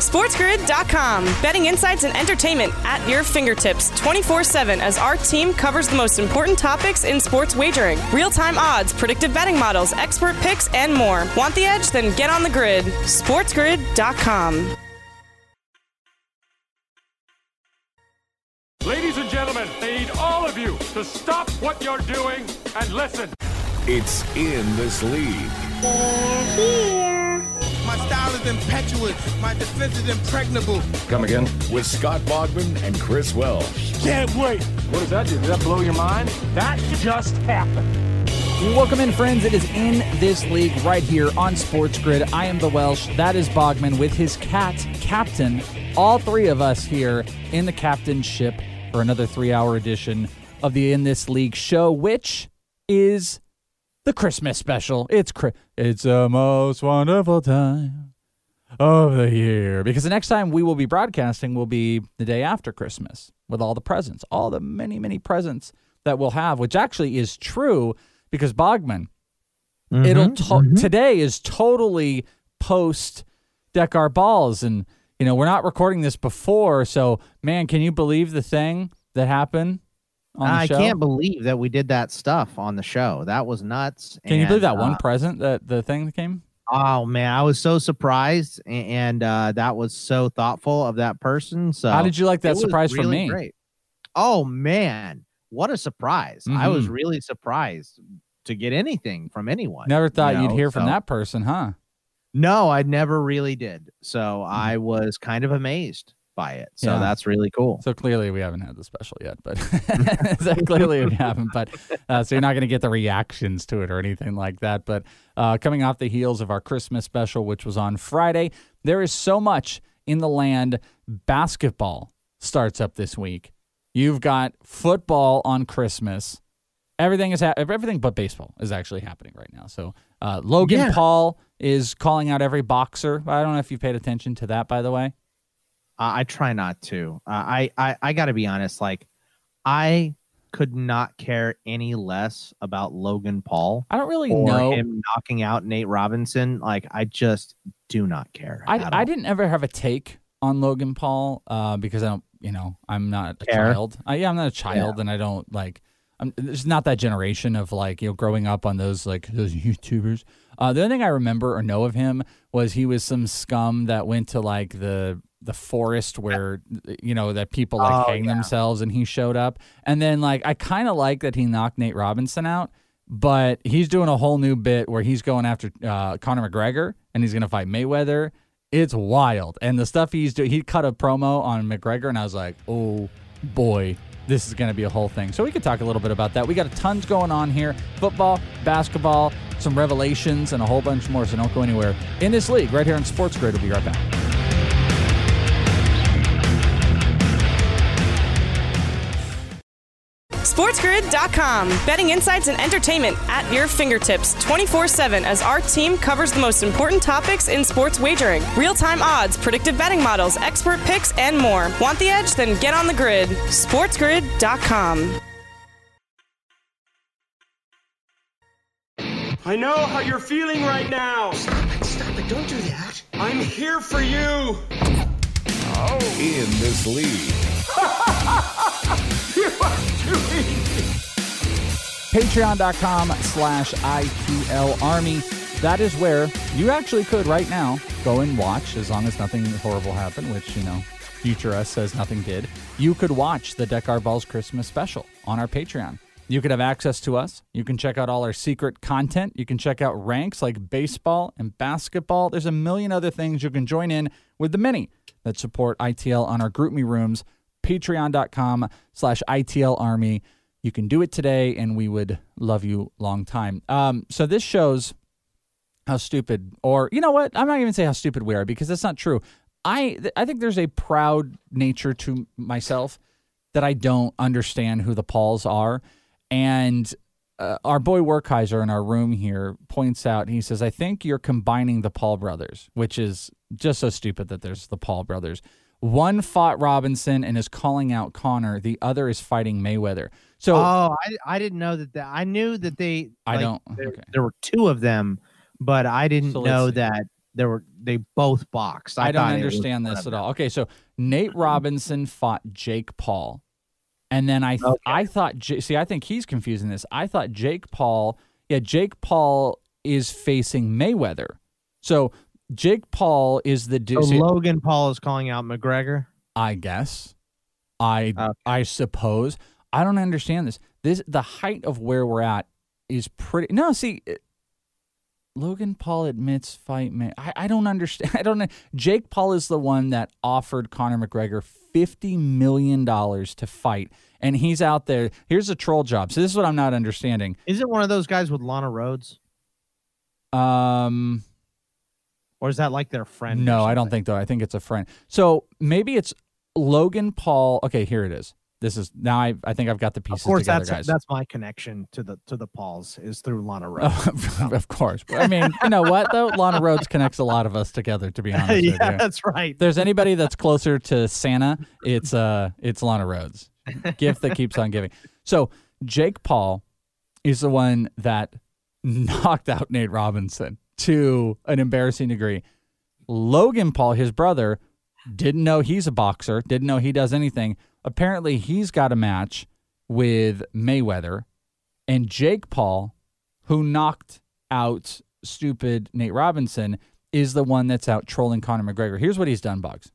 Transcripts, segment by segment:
SportsGrid.com. Betting insights and entertainment at your fingertips 24/7 as our team covers the most important topics in sports wagering. Real-time odds, predictive betting models, expert picks, and more. Want the edge? Then get on the grid. SportsGrid.com. Ladies and gentlemen, I need all of you to stop what you're doing and listen. It's In This League. They're here. My style is impetuous. My defense is impregnable. Come again? With Scott Bogman and Chris Welsh. Can't wait. What does that do? Did that blow your mind? That just happened. Welcome in, friends. It is In This League right here on Sports Grid. I am the Welsh. That is Bogman with his cat, Captain. All three of us here in the captainship for another 3-hour edition of the In This League show, which is the Christmas special. It's the most wonderful time of the year. Because the next time we will be broadcasting will be the day after Christmas with all the presents, all the many, many presents that we'll have, which actually is true because Bogman, today is totally post Deck Our Balls. And, you know, we're not recording this before. So, man, can you believe the thing that happened? I can't believe that we did that stuff on the show. That was nuts. Can you believe that one present, that the thing that came? Oh, man, I was so surprised, and that was so thoughtful of that person. So how did you like that surprise from me? Great. Oh, man, what a surprise. I was really surprised to get anything from anyone. Never thought you'd hear from that person, huh? No, I never really did. So I was kind of amazed by it. So that's really cool. So clearly we haven't had the special yet, but clearly we haven't. But so you're not going to get the reactions to it or anything like that. But coming off the heels of our Christmas special, which was on Friday, there is so much in the land. Basketball starts up this week. You've got football on Christmas. Everything but baseball is actually happening right now. So Logan Paul is calling out every boxer. I don't know if you've paid attention to that, by the way. I try not to. I got to be honest. Like, I could not care any less about Logan Paul. I don't really know him knocking out Nate Robinson. Like, I just do not care. I didn't ever have a take on Logan Paul because I don't. I'm not a child. I'm not a child, and I don't like. There's not that generation of growing up on those YouTubers. The only thing I remember or know of him was he was some scum that went to the forest where that people hang themselves, and he showed up. And then I kind of like that he knocked Nate Robinson out, but he's doing a whole new bit where he's going after Conor McGregor, and he's going to fight Mayweather. It's wild. And the stuff he's doing, he cut a promo on McGregor, and I was like, oh boy, this is going to be a whole thing. So we could talk a little bit about that. We got tons going on here. Football, basketball, some revelations, and a whole bunch more. So don't go anywhere. In This League, right here on Sports Grid. We'll be right back. SportsGrid.com. Betting insights and entertainment at your fingertips 24/7 as our team covers the most important topics in sports wagering. Real-time odds, predictive betting models, expert picks, and more. Want the edge? Then get on the grid. SportsGrid.com. I know how you're feeling right now. Stop it. Don't do that. I'm here for you. In This League. You are too easy. Patreon.com/ITL Army. That is where you actually could right now go and watch, as long as nothing horrible happened, which, future us says nothing did. You could watch the Deck Our Balls Christmas special on our Patreon. You could have access to us. You can check out all our secret content. You can check out ranks like baseball and basketball. There's a million other things you can join in with the many that support ITL on our GroupMe rooms. Patreon.com/ITL Army. You can do it today, and we would love you long time. So this shows how stupid, or you know what? I'm not even going to say how stupid we are, because that's not true. I think there's a proud nature to myself that I don't understand who the Pauls are. And our boy Werkheiser in our room here points out, he says, I think you're combining the Paul brothers, which is just so stupid that there's the Paul brothers. One fought Robinson and is calling out Conor. The other is fighting Mayweather. So, I didn't know that. I knew that they. There were two of them, but I didn't know that they both boxed. I don't understand this at all. Okay, so Nate Robinson fought Jake Paul. And then I thought, I think he's confusing this. I thought Jake Paul is facing Mayweather. So Jake Paul is the dude. So Logan Paul is calling out McGregor? I guess. I suppose. I don't understand this. The height of where we're at is pretty. No, see, Logan Paul admits fight May. I don't understand. I don't know. Jake Paul is the one that offered Conor McGregor $50 million to fight, and he's out there. Here's a troll job. So this is what I'm not understanding. Is it one of those guys with Lana Rhodes? Or is that like their friend? No, I don't think though. I think it's a friend. So maybe it's Logan Paul. Okay, here it is. This is now. I think I've got the pieces together, guys. That's my connection to the Pauls is through Lana Rhodes. Of course. I mean, you know what though? Lana Rhodes connects a lot of us together. To be honest, with you. That's right. If there's anybody that's closer to Santa, it's Lana Rhodes. Gift that keeps on giving. So Jake Paul is the one that knocked out Nate Robinson to an embarrassing degree. Logan Paul, his brother, didn't know he's a boxer, didn't know he does anything. Apparently, he's got a match with Mayweather, and Jake Paul, who knocked out stupid Nate Robinson, is the one that's out trolling Conor McGregor. Here's what he's done, Bugs,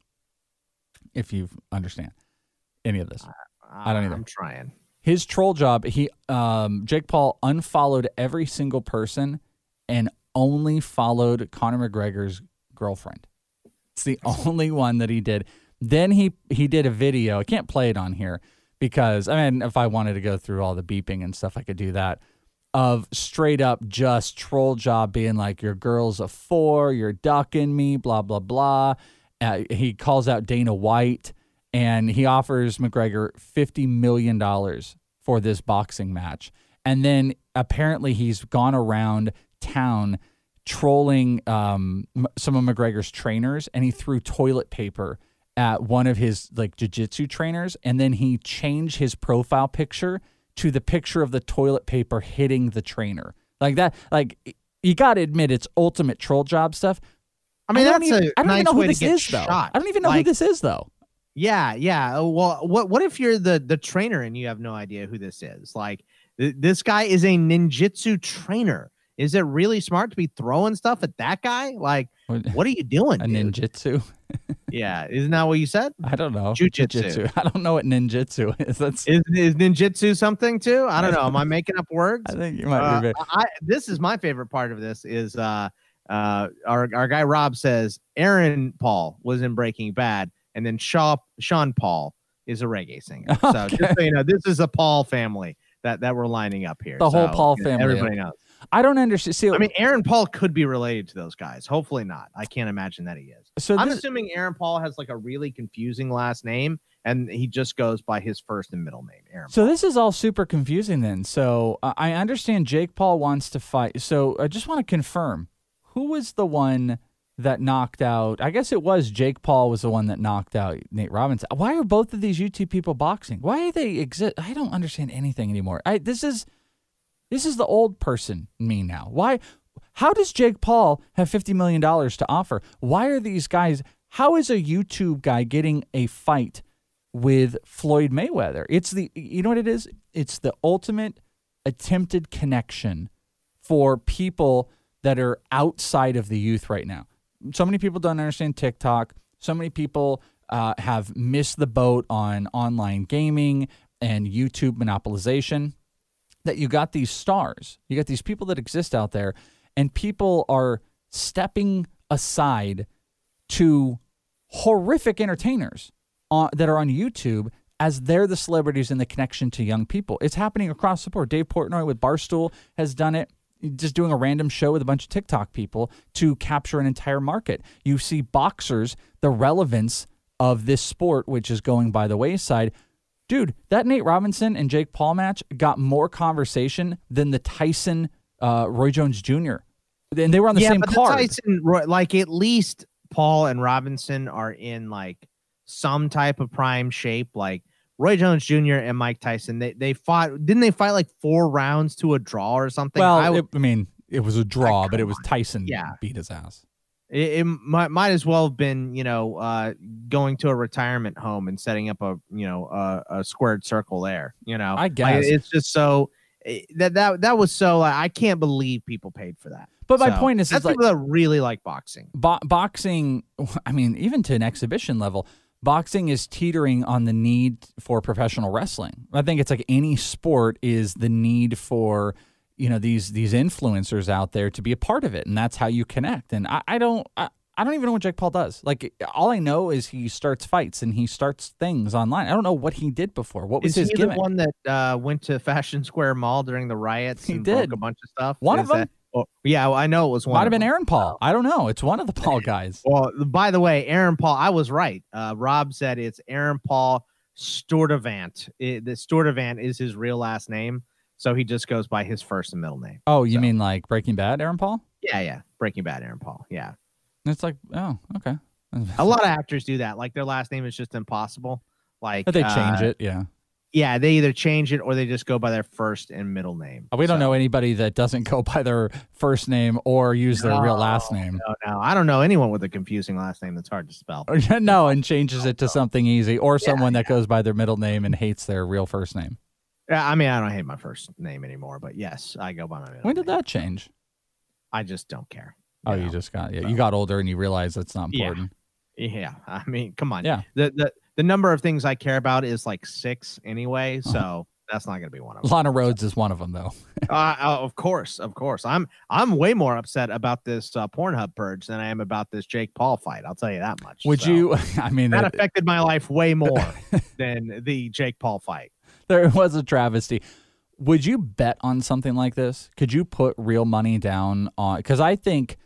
if you understand any of this. I don't either. I'm trying. His troll job, Jake Paul unfollowed every single person and only followed Conor McGregor's girlfriend. It's the only one that he did. Then he did a video. I can't play it on here because, I mean, if I wanted to go through all the beeping and stuff, I could do that, of straight up just troll job being like, your girl's a 4, you're ducking me, blah, blah, blah. He calls out Dana White, and he offers McGregor $50 million for this boxing match. And then apparently he's gone around town trolling some of McGregor's trainers, and he threw toilet paper at one of his like jiu-jitsu trainers, and then he changed his profile picture to the picture of the toilet paper hitting the trainer. Like that, like you got to admit it's ultimate troll job stuff. I mean, I don't even know who this is though. I don't even know who this is though. Yeah. Well, what if you're the trainer and you have no idea who this is? Like this guy is a ninjutsu trainer. Is it really smart to be throwing stuff at that guy? Like, what are you doing? A ninjutsu? Yeah, isn't that what you said? I don't know. Jiu-jitsu. I don't know what ninjutsu is. Is ninjutsu something too? I don't know. Am I making up words? I think you might be. This is my favorite part of this. Is our guy Rob says Aaron Paul was in Breaking Bad, and then Sean Paul is a reggae singer. Okay. So just so you know, this is a Paul family that we're lining up here. The whole Paul family. Everybody knows. I don't understand. See, I mean, Aaron Paul could be related to those guys. Hopefully not. I can't imagine that he is. So I'm assuming Aaron Paul has like a really confusing last name, and he just goes by his first and middle name, Aaron Paul. This is all super confusing then. So I understand Jake Paul wants to fight. So I just want to confirm, who was the one that knocked out? I guess it was Jake Paul was the one that knocked out Nate Robinson. Why are both of these YouTube people boxing? Why do they exist? I don't understand anything anymore. This is the old person me now. Why? How does Jake Paul have $50 million to offer? Why are these guys? How is a YouTube guy getting a fight with Floyd Mayweather? You know what it is? It's the ultimate attempted connection for people that are outside of the youth right now. So many people don't understand TikTok. So many people have missed the boat on online gaming and YouTube monopolization, that you got these stars, you got these people that exist out there, and people are stepping aside to horrific entertainers that are on YouTube as they're the celebrities in the connection to young people. It's happening across the board. Dave Portnoy with Barstool has done it, just doing a random show with a bunch of TikTok people to capture an entire market. You see boxers, the relevance of this sport, which is going by the wayside. Dude, that Nate Robinson and Jake Paul match got more conversation than the Tyson Roy Jones Jr. And they were on the same card. Tyson, like at least Paul and Robinson are in like some type of prime shape. Like Roy Jones Jr. and Mike Tyson, they fought. Didn't they fight like 4 rounds to a draw or something? Well, it was a draw, but it was Tyson beat his ass. It might as well have been, going to a retirement home and setting up a squared circle there. I guess it's just so that was so I can't believe people paid for that. But my point is, that's people that really like boxing. Boxing, I mean, even to an exhibition level, boxing is teetering on the need for professional wrestling. I think it's like any sport is the need for these influencers out there to be a part of it, and that's how you connect. And I don't even know what Jake Paul does. Like, all I know is he starts fights and he starts things online. I don't know what he did before. What was his gimmick? The one that went to Fashion Square Mall during the riots and broke a bunch of stuff? One of them? Yeah, I know it was one. Might have been Aaron Paul. I don't know. It's one of the Paul guys. Well, by the way, Aaron Paul, I was right. Rob said it's Aaron Paul Sturdivant. The Sturdivant is his real last name. So he just goes by his first and middle name. Oh, you mean like Breaking Bad, Aaron Paul? Yeah. Breaking Bad, Aaron Paul. Yeah. It's like, oh, okay. A lot of actors do that. Like their last name is just impossible. Like, but they change it. Yeah. Yeah. They either change it or they just go by their first and middle name. We don't know anybody that doesn't go by their first name or use their real last name. No. I don't know anyone with a confusing last name that's hard to spell. No, and changes it to something easy, or someone that goes by their middle name and hates their real first name. Yeah, I mean, I don't hate my first name anymore, but yes, I go by my middle name. When did that change? I just don't care. You just got you got older and you realized that's not important. Yeah. I mean, come on. Yeah. The number of things I care about is like 6 anyway, so that's not going to be one of them. Lana Rhodes is one of them, though. Of course. I'm way more upset about this Pornhub purge than I am about this Jake Paul fight. I'll tell you that much. Would you? I mean, that affected my life way more than the Jake Paul fight. There was a travesty. Would you bet on something like this? Could you put real money down on? Because I think,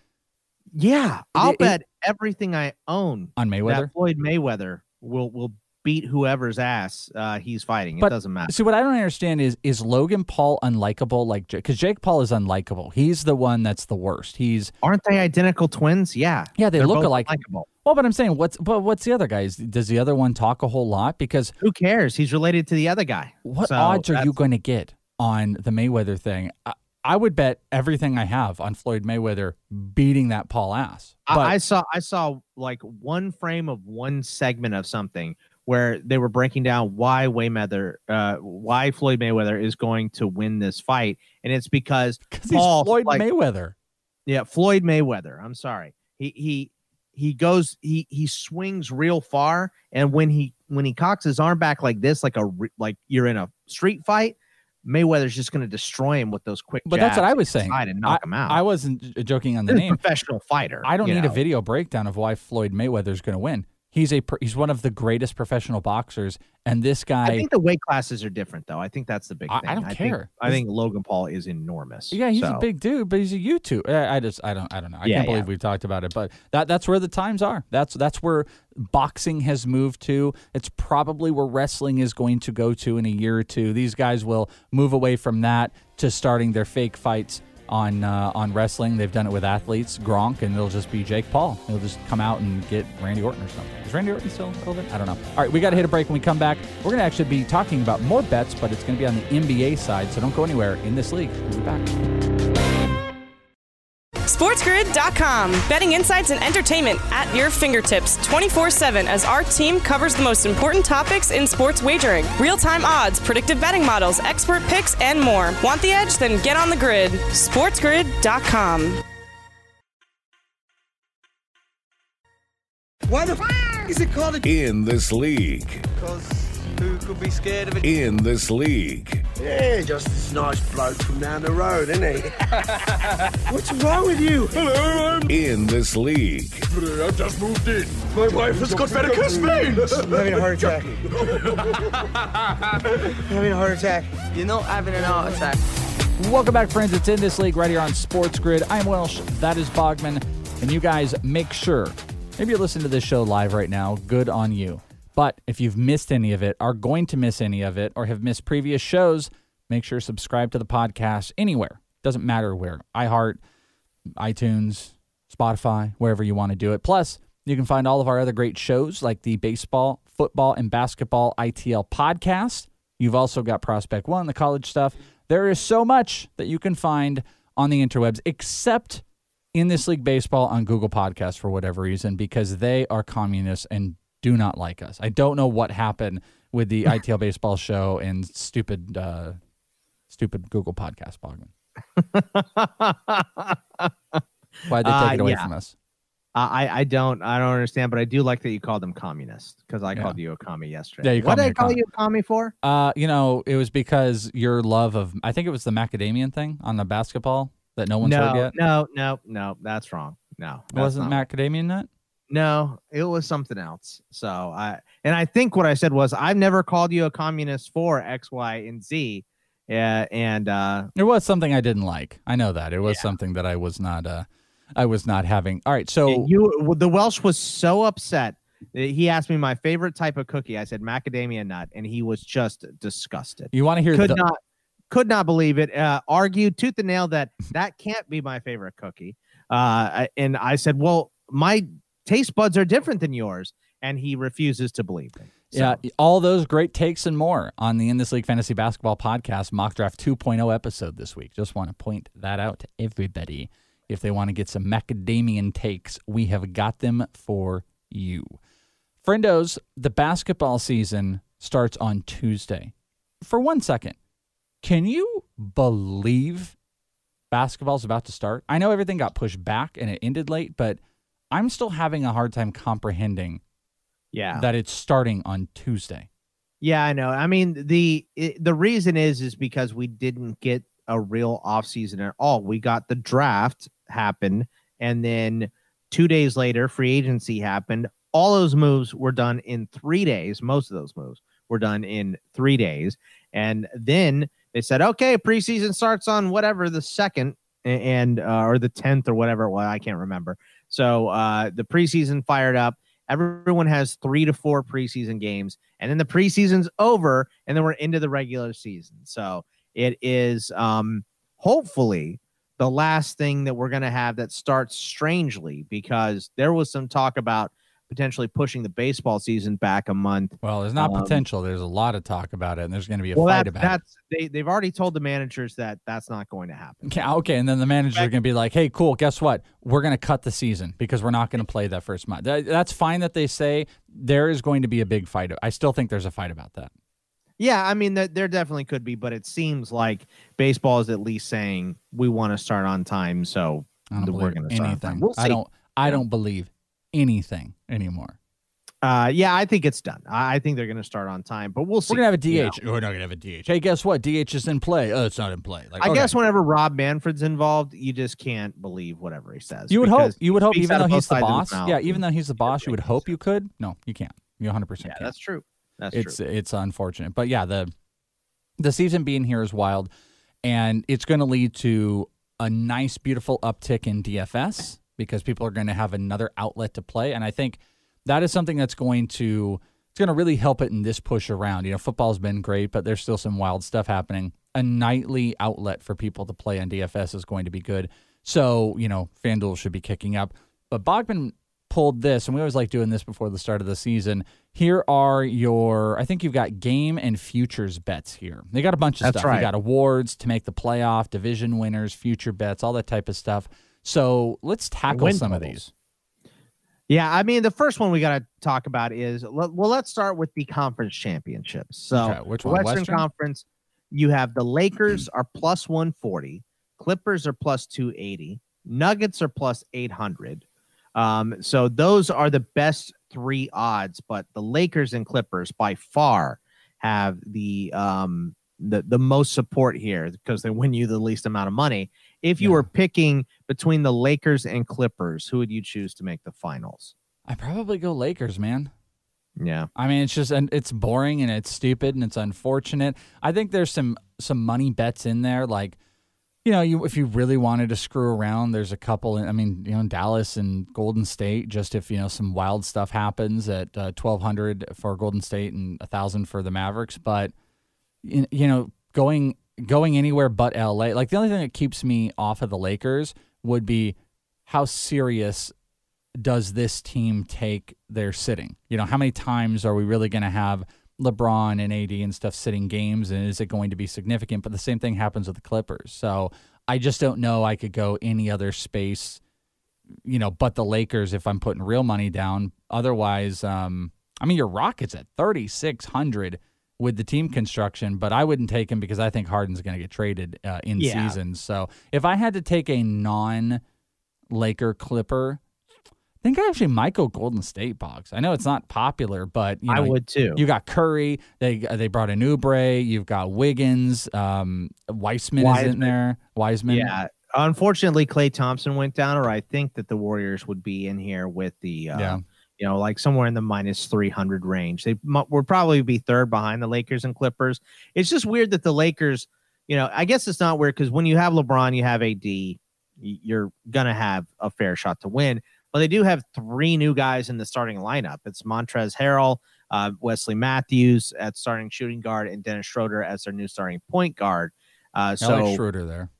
I'll bet everything I own on Mayweather. That Floyd Mayweather will beat whoever's ass he's fighting. It doesn't matter. See, what I don't understand is Logan Paul unlikable? Like, because Jake Paul is unlikable. He's the one that's the worst. Aren't they identical twins? Yeah, they look alike. Unlikable. Well, but I'm saying, what's the other guy? Does the other one talk a whole lot? Because who cares? He's related to the other guy. What odds are you going to get on the Mayweather thing? I would bet everything I have on Floyd Mayweather beating that Paul ass. But I saw like one frame of one segment of something where they were breaking down why Floyd Mayweather is going to win this fight, and it's because Paul, he's Floyd Mayweather. Yeah, Floyd Mayweather. I'm sorry. He swings real far, and when he cocks his arm back like this, like you're in a street fight, Mayweather's just going to destroy him with those quick jabs. But that's what I was saying. And knock him out. I wasn't joking on the name. Professional fighter. I don't need a video breakdown of why Floyd Mayweather's going to win. He's one of the greatest professional boxers, and this guy. I think the weight classes are different, though. I think that's the big thing. I don't care. I think Logan Paul is enormous. Yeah, he's a big dude, but he's a YouTuber. I don't know. I can't believe we talked about it, but that's where the times are. That's where boxing has moved to. It's probably where wrestling is going to go to in a year or two. These guys will move away from that to starting their fake fights on wrestling. They've done it with athletes, Gronk, and it'll just be Jake Paul. He'll just come out and get Randy Orton or something. Is Randy Orton still relevant? I don't know. All right, we got to hit a break. When we come back, we're going to actually be talking about more bets, but it's going to be on the NBA side, so don't go anywhere in this league. We'll be back. SportsGrid.com. Betting insights and entertainment at your fingertips 24/7 as our team covers the most important topics in sports wagering. Real-time odds, predictive betting models, expert picks, and more. Want the edge? Then get on the grid. SportsGrid.com. Why the f*** is it called In This League. Because who could be scared of it? In This League. Yeah, just this nice bloke from down the road, isn't he? What's wrong with you? Hello, I'm... In This League. I just moved in. My wife has got varicose veins. I'm having a heart attack. Having a heart attack. You're not having an heart attack. Welcome back, friends. It's In This League right here on Sports Grid. I'm Welsh. That is Bogman. And you guys make sure, maybe you're listening to this show live right now. Good on you. But if you've missed any of it, are going to miss any of it, or have missed previous shows, make sure to subscribe to the podcast anywhere. Doesn't matter where. iHeart, iTunes, Spotify, wherever you want to do it. Plus, you can find all of our other great shows like the baseball, football, and basketball ITL podcast. You've also got Prospect One, the college stuff. There is so much that you can find on the interwebs, except In This League Baseball on Google Podcasts for whatever reason, because they are communists and do not like us. I don't know what happened with the ITL Baseball show and stupid Google Podcast, Bogman. Why'd they take it away from us? I don't understand, but I do like that you called them communists because I called you a commie yesterday. Yeah, what did I call you a commie for? It was because your love of, I think it was the macadamian thing on the basketball that no one's heard yet. No, that's wrong. No, it wasn't macadamia nut. No, it was something else. So I think what I said was I've never called you a communist for X, Y, and Z. Yeah, and it was something I didn't like. I know that it was something that I was not having. All right, so the Welsh was so upset. He asked me my favorite type of cookie. I said macadamia nut, and he was just disgusted. You want to hear? Could not believe it. Argued tooth and nail that can't be my favorite cookie. And I said, well, my taste buds are different than yours, and he refuses to believe me. So. Yeah, all those great takes and more on the In This League Fantasy Basketball Podcast Mock Draft 2.0 episode this week. Just want to point that out to everybody. If they want to get some macadamian takes, we have got them for you. Friendos, the basketball season starts on Tuesday. For 1 second, can you believe basketball's about to start? I know everything got pushed back and it ended late, but I'm still having a hard time comprehending that it's starting on Tuesday. Yeah, I know. I mean, the reason is because we didn't get a real offseason at all. We got the draft happen, and then 2 days later, free agency happened. All those moves were done in 3 days. Most of those moves were done in 3 days. And then they said, okay, preseason starts on whatever, the 2nd and or the 10th or whatever it was. I can't remember. So the preseason fired up. Everyone has 3 to 4 preseason games, and then the preseason's over, and then we're into the regular season. So it is hopefully the last thing that we're going to have that starts strangely, because there was some talk about potentially pushing the baseball season back a month. Well, there's not potential. There's a lot of talk about it, and there's going to be a fight about it. They've already told the managers that that's not going to happen. Okay, and then the managers are going to be like, hey, cool, guess what? We're going to cut the season because we're not going to play that first month. That's fine that they say there is going to be a big fight. I still think there's a fight about that. Yeah, I mean, there definitely could be, but it seems like baseball is at least saying we want to start on time, so we're going to start on time. We'll see. I don't believe anything anymore. Yeah, I think it's done. I think they're going to start on time, but we'll see. We're going to have a DH. We're not going to have a DH. Hey, guess what? DH is in play. Oh, it's not in play. I guess whenever Rob Manfred's involved, you just can't believe whatever he says. You would hope, even though he's the boss. Yeah, even though he's the boss, you would hope you could. No, you can't. You 100% can't. That's true. It's unfortunate. But yeah, the season being here is wild, and it's going to lead to a nice, beautiful uptick in DFS because people are going to have another outlet to play. And I think that is something that's going to really help it in this push around. You know, football's been great, but there's still some wild stuff happening. A nightly outlet for people to play on DFS is going to be good. So, you know, FanDuel should be kicking up. But Bogman pulled this, and we always like doing this before the start of the season. Here are I think you've got game and futures bets here. They got a bunch of stuff. Right. You got awards to make the playoff, division winners, future bets, all that type of stuff. So let's tackle some of these. Yeah, I mean, the first one we got to talk about is, let's start with the conference championships. So which one? Western Conference, you have the Lakers are plus 140, Clippers are plus 280, Nuggets are plus 800. So those are the best 3 odds, but the Lakers and Clippers by far have the most support here because they win you the least amount of money. If you were picking between the Lakers and Clippers, who would you choose to make the finals? I'd probably go Lakers, man. Yeah. I mean, it's boring and it's stupid and it's unfortunate. I think there's some money bets in there, like, you know, if you really wanted to screw around, there's a couple. I mean, you know, Dallas and Golden State, just if, you know, some wild stuff happens at 1,200 for Golden State and 1,000 for the Mavericks. But, you know, going anywhere but LA, like the only thing that keeps me off of the Lakers would be how serious does this team take their sitting? You know, how many times are we really going to have LeBron and AD and stuff sitting games, and is it going to be significant? But the same thing happens with the Clippers. So I just don't know I could go any other space but the Lakers if I'm putting real money down. Otherwise, your Rockets at 3,600 with the team construction, but I wouldn't take him because I think Harden's going to get traded in season. So if I had to take a non-Laker Clipper, I think I actually might go Golden State, Boggs. I know it's not popular, but I would too. You got Curry. They brought in Oubre. You've got Wiggins. Wiseman is in there. Wiseman. Yeah. Unfortunately, Klay Thompson went down, or I think that the Warriors would be in here with the, like somewhere in the minus 300 range. They would probably be third behind the Lakers and Clippers. It's just weird that the Lakers, I guess it's not weird because when you have LeBron, you have AD, you're going to have a fair shot to win. But they do have 3 new guys in the starting lineup. It's Montrezl Harrell, Wesley Matthews at starting shooting guard, and Dennis Schroeder as their new starting point guard. I like Schroeder there.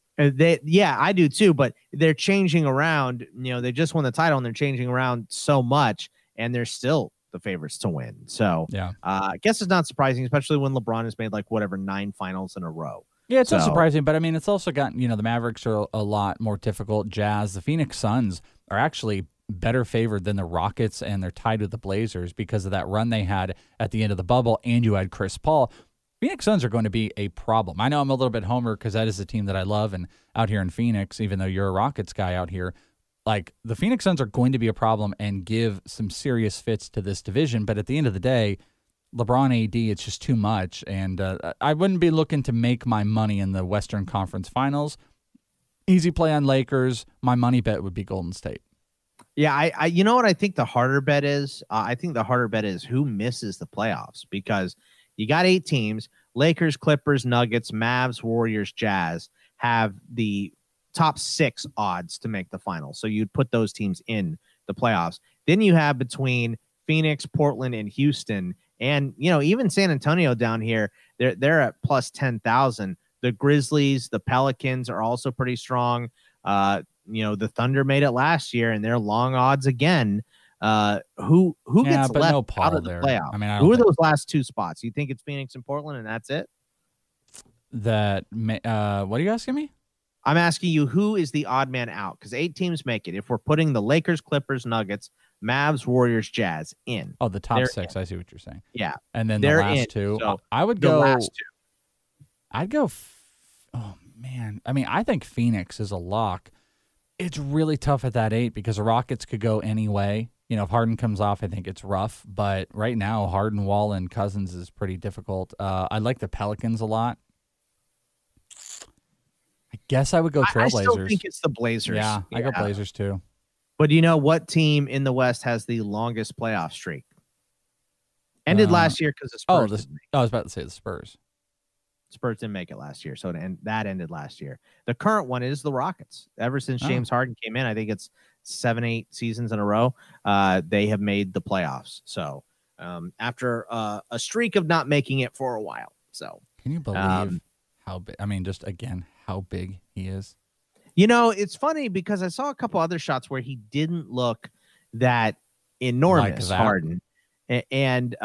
I do too. But they're changing around. They just won the title, and they're changing around so much, and they're still the favorites to win. So I guess it's not surprising, especially when LeBron has made 9 finals in a row. Yeah, it's not surprising, but it's also gotten, the Mavericks are a lot more difficult. Jazz, the Phoenix Suns are actually better favored than the Rockets, and they're tied with the Blazers because of that run they had at the end of the bubble, and you had Chris Paul. Phoenix Suns are going to be a problem. I know I'm a little bit homer because that is a team that I love, and out here in Phoenix, even though you're a Rockets guy out here, the Phoenix Suns are going to be a problem and give some serious fits to this division, but at the end of the day, LeBron AD, it's just too much, and I wouldn't be looking to make my money in the Western Conference Finals. Easy play on Lakers. My money bet would be Golden State. Yeah, I you know what I think the harder bet is? I think the harder bet is who misses the playoffs, because you got 8 teams. Lakers, Clippers, Nuggets, Mavs, Warriors, Jazz have the top 6 odds to make the finals. So you'd put those teams in the playoffs. Then you have between Phoenix, Portland, and Houston, and even San Antonio down here, they're at plus 10,000. The Grizzlies, the Pelicans are also pretty strong. The Thunder made it last year, and they're long odds again. Who gets left out of the playoff? Who are those last 2 spots? You think it's Phoenix and Portland, and that's it? What are you asking me? I'm asking you who is the odd man out, because 8 teams make it. If we're putting the Lakers, Clippers, Nuggets, Mavs, Warriors, Jazz in. Oh, the top 6. I see what you're saying. Yeah, and then the last 2. So I would go. Last 2. I'd go. Oh man, I think Phoenix is a lock. It's really tough at that 8 because the Rockets could go any way. If Harden comes off, I think it's rough. But right now, Harden, Wall, and Cousins is pretty difficult. I like the Pelicans a lot. I guess I would go Trailblazers. I still think it's the Blazers. Yeah, I go Blazers too. But do you know what team in the West has the longest playoff streak? Ended last year because the Spurs. I was about to say the Spurs. Spurs didn't make it last year, so that ended last year. The current one is the Rockets. Ever since James Harden came in, I think it's 7-8 seasons in a row, they have made the playoffs. So after a streak of not making it for a while. So can you believe how big? Just again, how big he is. It's funny because I saw a couple other shots where he didn't look that enormous, Harden, and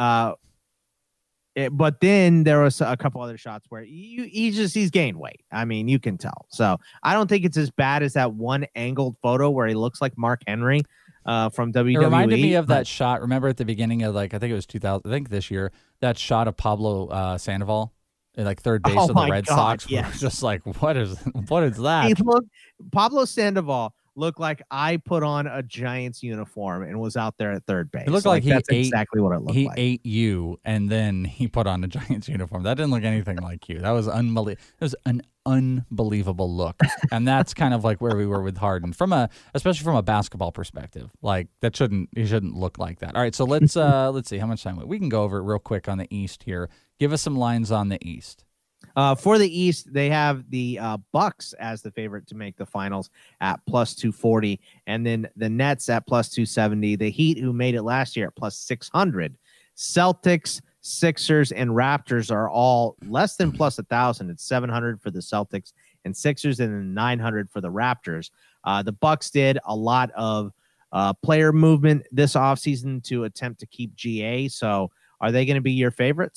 but then there was a couple other shots where he's gained weight. You can tell. So I don't think it's as bad as that one angled photo where he looks like Mark Henry from WWE. It reminded me of that shot. Remember at the beginning of I think it was 2000. I think this year, that shot of Pablo Sandoval at third base of the Red Sox. Yeah. Just what is that? Pablo Sandoval looked like I put on a Giants uniform and was out there at third base. It looked like that's exactly what it looked like. He ate you, and then he put on a Giants uniform. That didn't look anything like you. That was unbelievable. It was an unbelievable look, and that's kind of where we were with Harden, especially from a basketball perspective. He shouldn't look like that. All right, so let's see how much time we can go over it real quick on the East here. Give us some lines on the East. For the East, they have the Bucks as the favorite to make the finals at plus 240, and then the Nets at plus 270. The Heat, who made it last year, at plus 600. Celtics, Sixers, and Raptors are all less than plus 1,000. It's 700 for the Celtics and Sixers, and then 900 for the Raptors. The Bucks did a lot of player movement this offseason to attempt to keep GA. So are they going to be your favorites?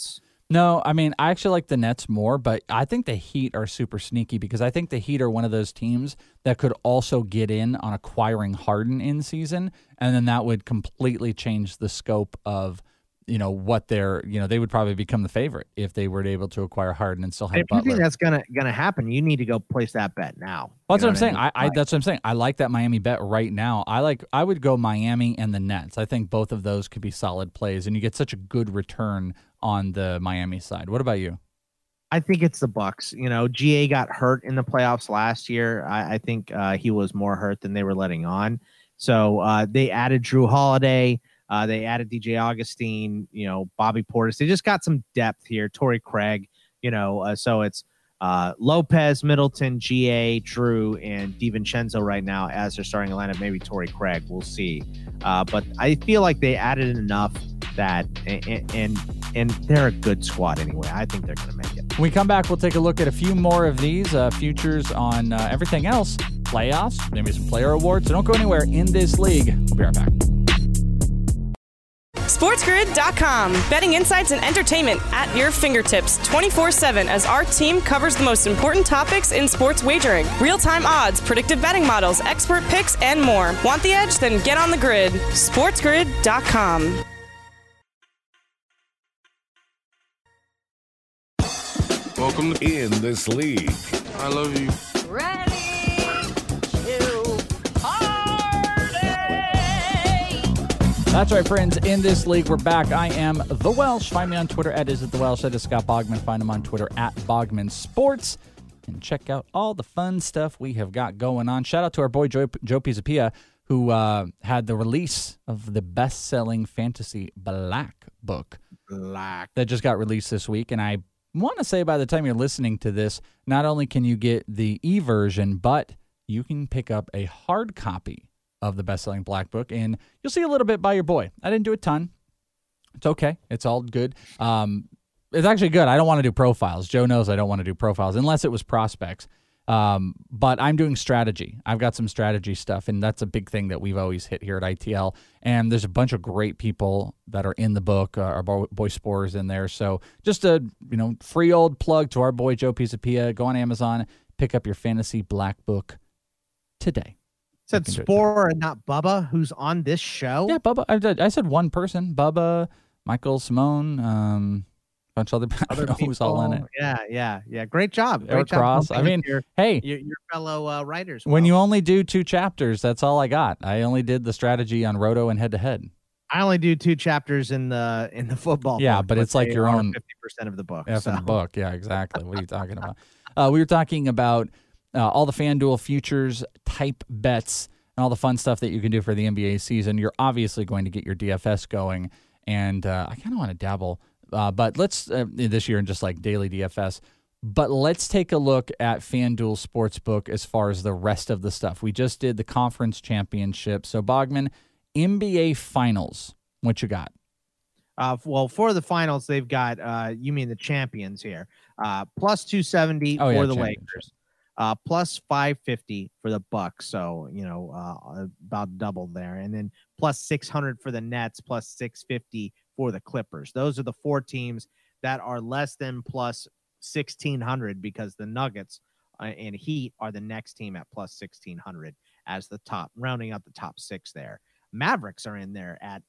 No, I mean, I actually like the Nets more, but I think the Heat are super sneaky because I think the Heat are one of those teams that could also get in on acquiring Harden in season, and then that would completely change the scope of, what they're, they would probably become the favorite if they were able to acquire Harden and still have Butler. If you think that's gonna happen, you need to go place that bet now. Well, that's what I'm saying. That's what I'm saying. I like that Miami bet right now. I would go Miami and the Nets. I think both of those could be solid plays, and you get such a good return on the Miami side. What about you? I think it's the Bucks. GA got hurt in the playoffs last year. I think he was more hurt than they were letting on. So they added Drew Holiday. They added DJ Augustine, Bobby Portis. They just got some depth here. Torrey Craig, so it's Lopez, Middleton, GA, Drew, and DiVincenzo right now as they're starting a lineup. Maybe Torrey Craig. We'll see. But I feel like they added enough that, and they're a good squad anyway. I think they're going to make it. When we come back, we'll take a look at a few more of these futures on everything else. Playoffs, maybe some player awards. So don't go anywhere in this league. We'll be right back. SportsGrid.com. Betting insights and entertainment at your fingertips 24/7 as our team covers the most important topics in sports wagering. Real-time odds, predictive betting models, expert picks, and more. Want the edge? Then get on the grid. SportsGrid.com. Welcome in this league. I love you. Ready to party! That's right, friends. In this league, we're back. I am The Welsh. Find me on Twitter at @IsItTheWelsh. That is Scott Bogman. Find him on Twitter at Bogman Sports. And check out all the fun stuff we have got going on. Shout out to our boy Joe Pisapia, who had the release of the best-selling fantasy Black book. That just got released this week. And I want to say by the time you're listening to this, not only can you get the e-version, but you can pick up a hard copy of the best-selling Black book, and you'll see a little bit by your boy. I didn't do a ton. It's okay. It's all good. It's actually good. I don't want to do profiles. Joe knows I don't want to do profiles unless it was prospects. But I'm doing strategy. I've got some strategy stuff, and that's a big thing that we've always hit here at ITL. And there's a bunch of great people that are in the book. Our boy Spore's in there. So just a free old plug to our boy Joe Pisapia. Go on Amazon, pick up your fantasy Black book today. Said Spore and not Bubba, who's on this show. Yeah, Bubba. I said one person. Bubba, Michael, Simone, bunch of other people who's all in it. Yeah. Great job. Eric Cross. I mean, hey, your fellow writers. When you only do 2 chapters, that's all I got. I only did the strategy on Roto and head to head. I only do 2 chapters in the football. Yeah, book, but it's like your own 50% of the book. Of the book. Yeah, exactly. What are you talking about? We were talking about all the FanDuel futures type bets and all the fun stuff that you can do for the NBA season. You're obviously going to get your DFS going, and I kind of want to dabble. But let's this year in just like daily DFS. But let's take a look at FanDuel Sportsbook as far as the rest of the stuff. We just did the conference championship. So Bogman, NBA Finals, what you got? Well, for the finals, they've got you mean the champions here. Plus 270 for the Lakers. Plus 550 for the Bucks. So about double there, and then plus 600 for the Nets. Plus 650. For the Clippers. Those are the 4 teams that are less than plus 1,600 because the Nuggets and Heat are the next team at plus 1,600 as the top, rounding out the top 6 there. Mavericks are in there at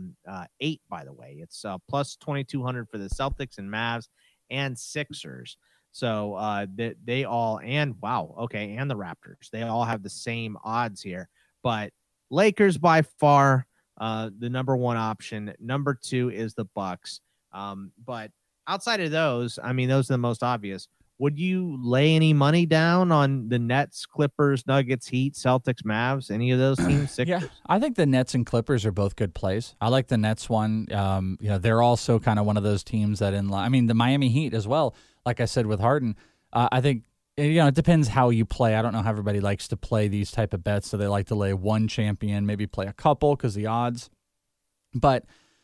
8, by the way. It's plus 2,200 for the Celtics and Mavs and Sixers. So they all, and and the Raptors. They all have the same odds here. But Lakers by far the number 1 option. Number 2 is the Bucks. But outside of those, I mean, those are the most obvious. Would you lay any money down on the Nets, Clippers, Nuggets, Heat, Celtics, Mavs, any of those teams? Sixers? Yeah, I think the Nets and Clippers are both good plays. I like the Nets one. They're also kind of one of those teams that the Miami Heat as well. Like I said with Harden, I think it depends how you play. I don't know how everybody likes to play these type of bets. So they like to lay one champion, maybe play a couple because the odds. But,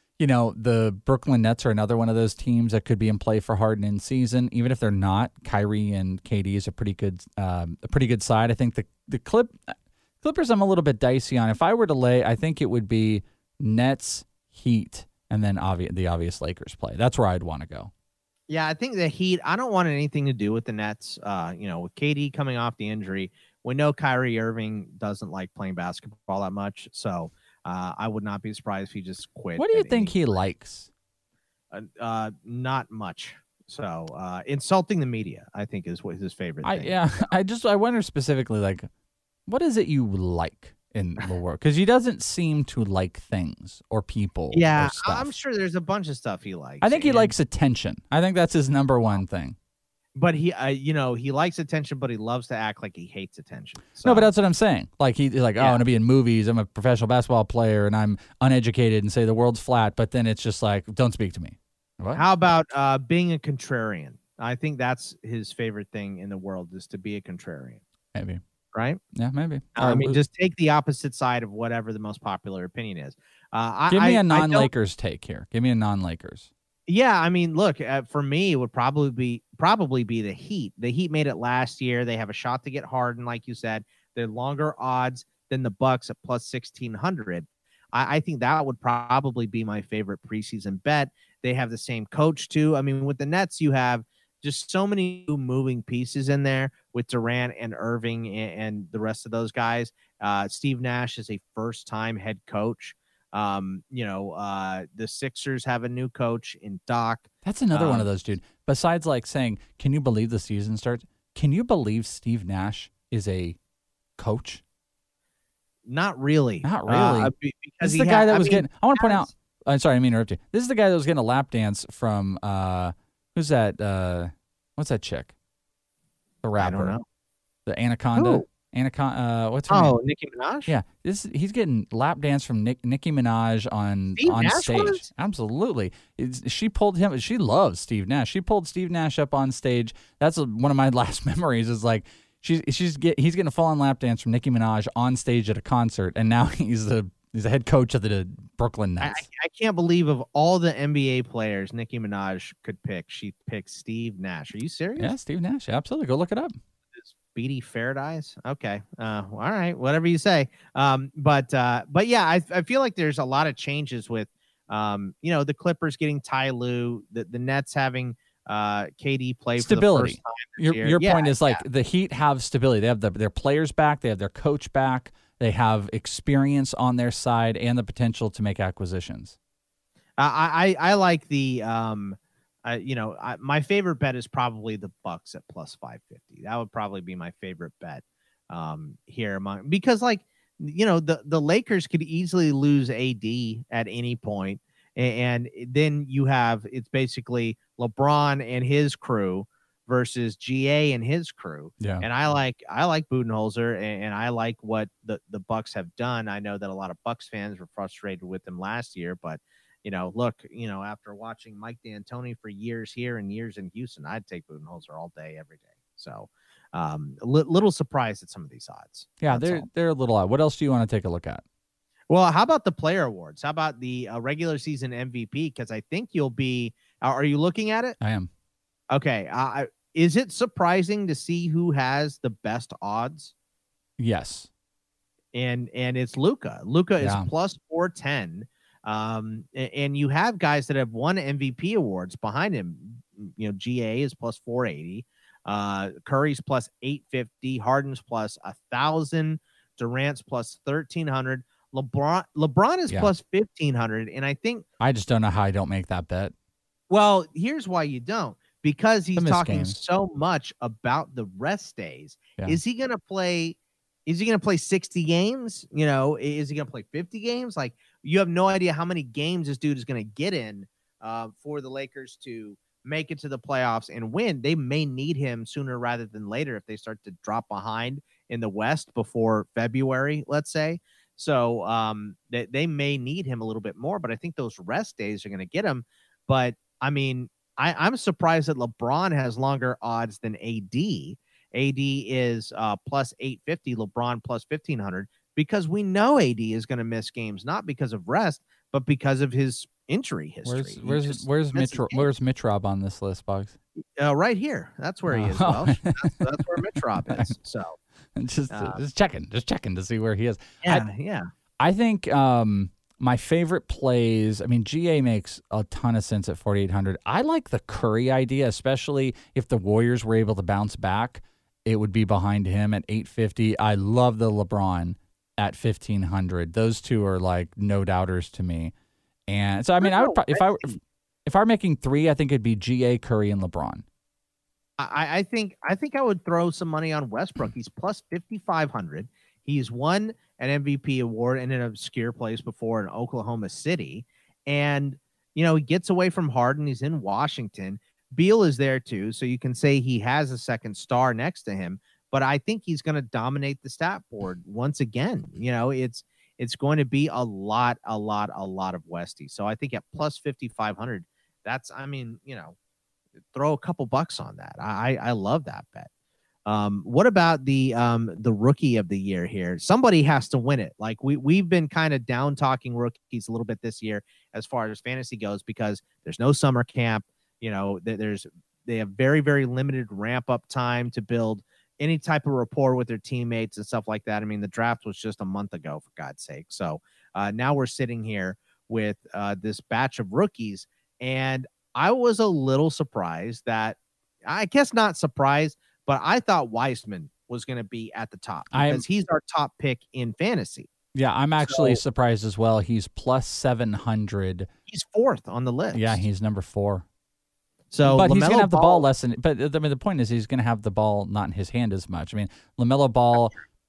the Brooklyn Nets are another one of those teams that could be in play for Harden in season. Even if they're not, Kyrie and KD is a pretty good side. I think the Clippers I'm a little bit dicey on. If I were to lay, I think it would be Nets, Heat, and then the obvious Lakers play. That's where I'd want to go. Yeah, I think the Heat, I don't want anything to do with the Nets. With KD coming off the injury, we know Kyrie Irving doesn't like playing basketball that much. So I would not be surprised if he just quit. What do you think he likes? Not much. So insulting the media, I think, is what his favorite thing. I wonder specifically, like, what is it you like in the world? Because he doesn't seem to like things or people. Yeah, or stuff. I'm sure there's a bunch of stuff he likes. I think he likes attention. I think that's his number one thing. But he likes attention, but he loves to act like he hates attention. So. No, but that's what I'm saying. Like he's like, I want to be in movies. I'm a professional basketball player, and I'm uneducated, and say the world's flat. But then it's just like, don't speak to me. What? How about being a contrarian? I think that's his favorite thing in the world, is to be a contrarian. Maybe. Right? Yeah, maybe. Just take the opposite side of whatever the most popular opinion is. Give me a non-Lakers take here. Give me a non-Lakers. Yeah, I mean, look, for me, it would probably be the Heat. The Heat made it last year. They have a shot to get Harden, like you said. They're longer odds than the Bucks at plus 1,600. I think that would probably be my favorite preseason bet. They have the same coach, too. I mean, with the Nets, you have just so many moving pieces in there with Durant and Irving and the rest of those guys. Steve Nash is a first-time head coach. The Sixers have a new coach in Doc. That's another one of those, dude. Besides, like, saying, can you believe the season starts? Can you believe Steve Nash is a coach? Not really. Not really. Because this is the guy that was getting. I want to point out. I'm sorry, I didn't mean to interrupt you. This is the guy that was getting a lap dance from who's that? What's that chick? The rapper. I don't know. The Anaconda. Who? Anaconda. What's her name? Oh, Nicki Minaj. Yeah, he's getting lap dance from Nicki Minaj on stage. Was? Absolutely, she pulled him. She loves Steve Nash. She pulled Steve Nash up on stage. That's one of my last memories. Is like he's getting a full on lap dance from Nicki Minaj on stage at a concert, and now he's the head coach of the Brooklyn Nets. I can't believe of all the NBA players Nicki Minaj could pick, she picked Steve Nash. Are you serious? Yeah, Steve Nash. Absolutely. Go look it up. Speedy Faradise. Okay. All right. Whatever you say. But yeah, I feel like there's a lot of changes with, the Clippers getting Ty Lue, the Nets having KD play stability. For the first time Your point is like the Heat have stability. They have their players back. They have their coach back. They have experience on their side and the potential to make acquisitions. I like the my favorite bet is probably the Bucks at plus 550. That would probably be my favorite bet here because the Lakers could easily lose AD at any point, and then you have it's basically LeBron and his crew versus GA and his crew. Yeah. And I like Budenholzer and I like what the Bucks have done. I know that a lot of Bucks fans were frustrated with them last year, but after watching Mike D'Antoni for years here and years in Houston, I'd take Budenholzer all day, every day. So little surprised at some of these odds. Yeah, they're a little odd. What else do you want to take a look at? Well, how about the player awards? How about the regular season MVP? Because I think you'll be are you looking at it? I am. Okay. Is it surprising to see who has the best odds? Yes. And it's Luka. Luka is plus 410. And you have guys that have won MVP awards behind him. GA is plus 480. Curry's plus 850. Harden's plus 1,000. Durant's plus 1,300. LeBron is plus 1,500. And I think I just don't know how I don't make that bet. Well, here's why you don't. Because he's talking so much about the rest days. Yeah. Is he going to play 60 games? Is he going to play 50 games? Like, you have no idea how many games this dude is going to get in for the Lakers to make it to the playoffs and win. They may need him sooner rather than later if they start to drop behind in the West before February, let's say. So they may need him a little bit more, but I think those rest days are going to get him. But, I mean, I'm surprised that LeBron has longer odds than AD. AD is plus 850, LeBron plus 1,500, because we know AD is going to miss games, not because of rest, but because of his injury history. Where's Mitrov on this list, Bugs? Right here. That's where he is. Welsh. That's where Mitrov is. So just checking to see where he is. Yeah. I think My favorite plays, I mean, GA makes a ton of sense at 4,800. I like the Curry idea, especially if the Warriors were able to bounce back. It would be behind him at 850. I love the LeBron at 1,500. Those two are like no doubters to me. And so, I mean, I would if I were making three, I think it'd be GA, Curry, and LeBron. I think I would throw some money on Westbrook. He's plus 5,500. He's won an MVP award in an obscure place before in Oklahoma City. And, you know, he gets away from Harden. He's in Washington. Beal is there too. So you can say he has a second star next to him, but I think he's going to dominate the stat board once again. You know, it's going to be a lot of Westy. So I think at plus 5,500, that's, I mean, you know, throw a couple bucks on that. I love that bet. What about the rookie of the year here? Somebody has to win it. Like we've been kind of down talking rookies a little bit this year as far as fantasy goes, because there's no summer camp. You know, they have very, very limited ramp up time to build any type of rapport with their teammates and stuff like that. I mean, the draft was just a month ago, for God's sake. So now we're sitting here with this batch of rookies, and I was a little surprised that, I guess not surprised, but I thought Wiseman was going to be at the top because he's our top pick in fantasy. Yeah, I'm actually surprised as well. He's plus 700. He's fourth on the list. Yeah, he's number 4. So, but he's going to have the ball less than. But I mean, the point is, he's going to have the ball not in his hand as much. I mean, LaMelo Ball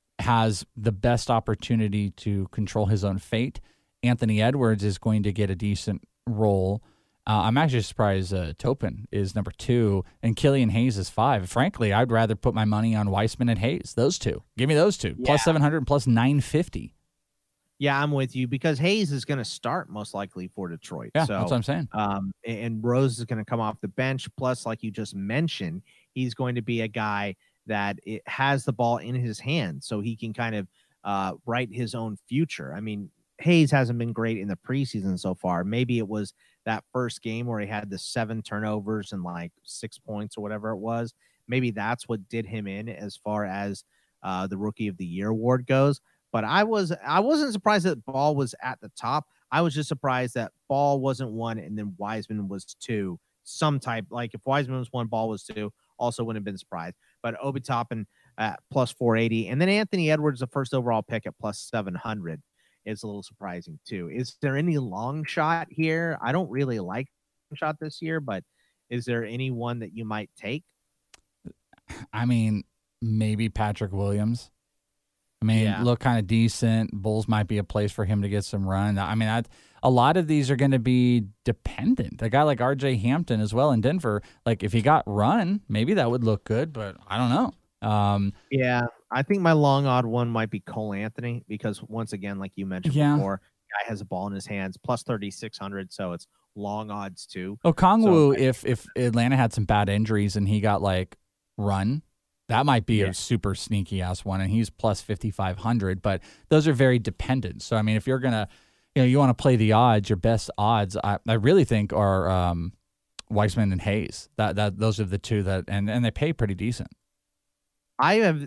has the best opportunity to control his own fate. Anthony Edwards is going to get a decent role. I'm actually surprised Topin is number 2 and Killian Hayes is 5. Frankly, I'd rather put my money on Wiseman and Hayes. Those two. Give me those two. Yeah. Plus 700 and plus 950. Yeah, I'm with you because Hayes is going to start most likely for Detroit. Yeah, so, that's what I'm saying. And Rose is going to come off the bench. Plus, like you just mentioned, he's going to be a guy that has the ball in his hand, so he can kind of write his own future. I mean, Hayes hasn't been great in the preseason so far. Maybe it was that first game where he had the 7 turnovers and like 6 points or whatever it was. Maybe that's what did him in as far as the Rookie of the Year award goes. But I wasn't surprised that Ball was at the top. I was just surprised that Ball wasn't 1 and then Wiseman was 2. Some type, like if Wiseman was 1, Ball was 2, also wouldn't have been surprised. But Obi Toppin at plus 480, and then Anthony Edwards, the first overall pick at plus 700, is a little surprising too. Is there any long shot here? I don't really like long shot this year, but is there anyone that you might take? I mean, maybe Patrick Williams. I mean, look kind of decent. Bulls might be a place for him to get some run. I mean, a lot of these are going to be dependent. A guy like RJ Hampton as well in Denver, like if he got run, maybe that would look good, but I don't know. Yeah, I think my long odd one might be Cole Anthony because once again, like you mentioned before, guy has a ball in his hands, plus 3,600, so it's long odds too. Okongwu, if Atlanta had some bad injuries and he got like run, that might be a super sneaky ass one, and he's plus 5,500. But those are very dependent. So I mean, if you're gonna, you want to play the odds, your best odds, I really think are Wiseman and Hayes. That those are the two that, and they pay pretty decent. I have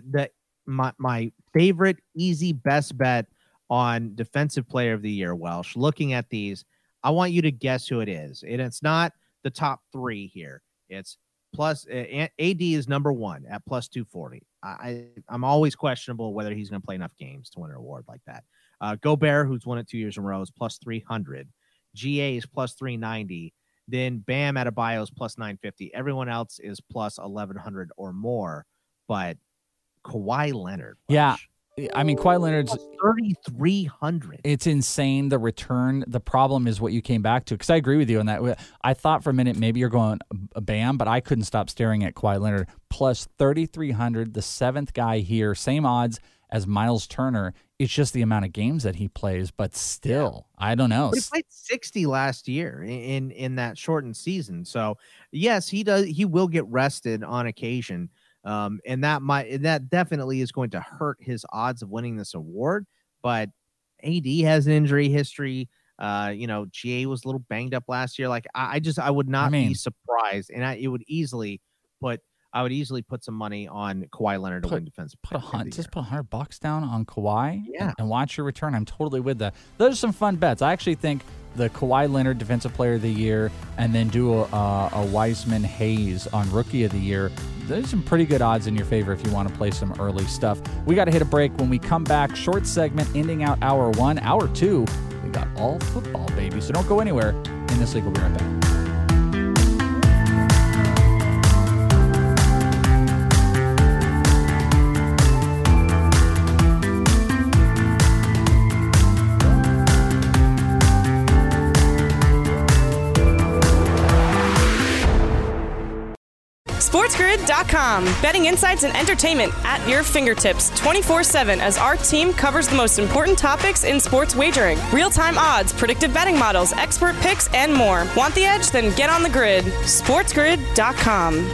my favorite easy best bet on defensive player of the year, Welsh. Looking at these, I want you to guess who it is. And it's not the top 3 here. It's plus AD is number 1 at plus 240. I'm always questionable whether he's going to play enough games to win an award like that. Gobert, who's won it 2 years in a row, is plus 300. GA is plus 390. Then Bam Adebayo is plus 950. Everyone else is plus 1,100 or more. But Kawhi Leonard. Yeah. I mean, Kawhi Leonard's 3,300. It's insane, the return. The problem is what you came back to, because I agree with you on that. I thought for a minute maybe you're going Bam, but I couldn't stop staring at Kawhi Leonard. Plus 3,300, the 7th guy here, same odds as Miles Turner. It's just the amount of games that he plays, but still, I don't know. But he played 60 last year in that shortened season. So, yes, he does. He will get rested on occasion. And that definitely is going to hurt his odds of winning this award. But AD has an injury history. GA was a little banged up last year. Like I would not be surprised, and it would easily put I would easily put some money on Kawhi Leonard to win defensive. Put $100 down on Kawhi, yeah, and watch your return. I'm totally with that. Those are some fun bets. I actually think the Kawhi Leonard Defensive Player of the Year, and then do a Wiseman Hayes on Rookie of the Year. There's some pretty good odds in your favor if you want to play some early stuff. We got to hit a break. When we come back, short segment ending out hour 1. Hour 2, we got all football, baby. So don't go anywhere. In this league, we'll be right back. SportsGrid.com. Betting insights and entertainment at your fingertips 24/7 as our team covers the most important topics in sports wagering. Real-time odds, predictive betting models, expert picks, and more. Want the edge? Then get on the grid. SportsGrid.com.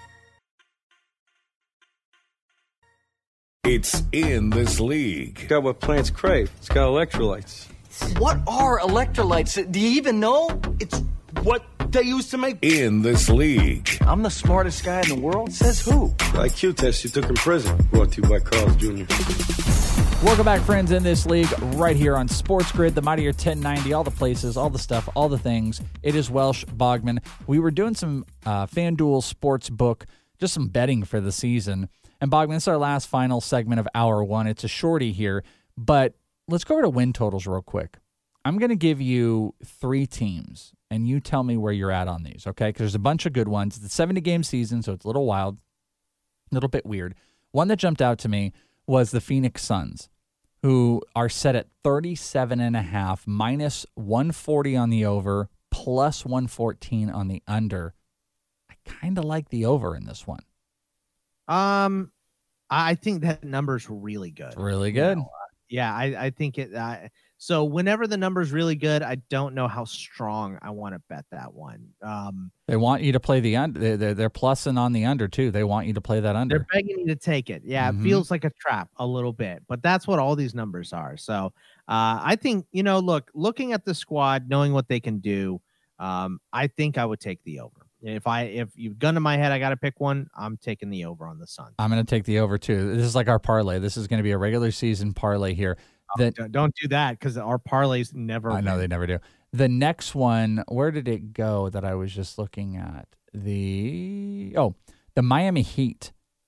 It's In This League. It's got what plants crave. It's got electrolytes. What are electrolytes? Do you even know? It's what they used to make In This League. I'm the smartest guy in the world? Says who? The IQ test you took in prison. Brought to you by Carl's Jr. Welcome back, friends, In This League, right here on Sports Grid, the Mightier 1090, all the places, all the stuff, all the things. It is Welsh Bogman. We were doing some FanDuel Sportsbook, just some betting for the season. And Bogman, this is our last final segment of hour 1. It's a shorty here, but let's go over to win totals real quick. I'm going to give you 3 teams, and you tell me where you're at on these, okay? Because there's a bunch of good ones. It's a 70-game season, so it's a little wild, a little bit weird. One that jumped out to me was the Phoenix Suns, who are set at 37.5, minus 140 on the over, plus 114 on the under. I kind of like the over in this one. I think that number's really good. Really good. Yeah, I think it. So whenever the number's really good, I don't know how strong I want to bet that one. They want you to play the under. They're plussing on the under too. They want you to play that under. They're begging you to take it. Yeah, It feels like a trap a little bit, but that's what all these numbers are. So I think, looking at the squad, knowing what they can do, I think I would take the over. If you've gun to my head, I got to pick one. I'm taking the over on the Suns. I'm going to take the over too. This is like our parlay. This is going to be a regular season parlay here. Don't do that, because our parlays never. I know they never do. The next one, where did it go that I was just looking at? The Miami Heat,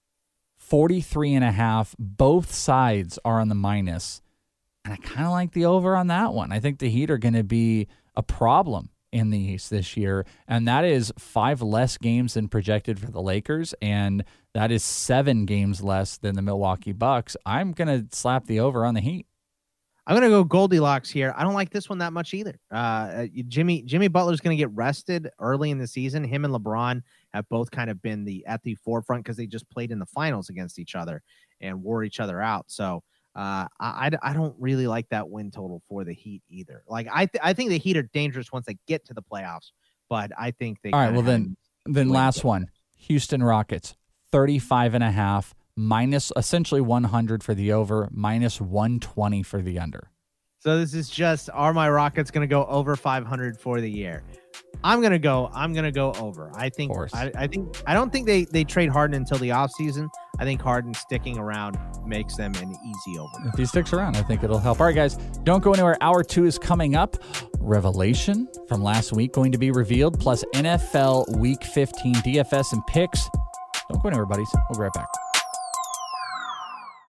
43.5. Both sides are on the minus, and I kind of like the over on that one. I think the Heat are going to be a problem in the East this year, and that is 5 less games than projected for the Lakers, and that is 7 games less than the Milwaukee Bucks. I'm going to slap the over on the Heat. I'm going to go Goldilocks here. I don't like this one that much either. Jimmy Butler's going to get rested early in the season. Him and LeBron have both kind of been at the forefront because they just played in the finals against each other and wore each other out. So I don't really like that win total for the Heat either. Like I think the Heat are dangerous once they get to the playoffs, but I think they. All right. Well, then last one, Houston Rockets, 35.5. minus essentially 100 for the over, minus 120 for the under. So this is just, are my Rockets going to go over 500 for the year? I'm going to go over. I don't think they trade Harden until the offseason. I think Harden sticking around makes them an easy over. If he sticks around, I think it'll help. All right, guys, don't go anywhere. Hour 2 is coming up. Revelation from last week going to be revealed, plus NFL Week 15 DFS and picks. Don't go anywhere, buddies. We'll be right back.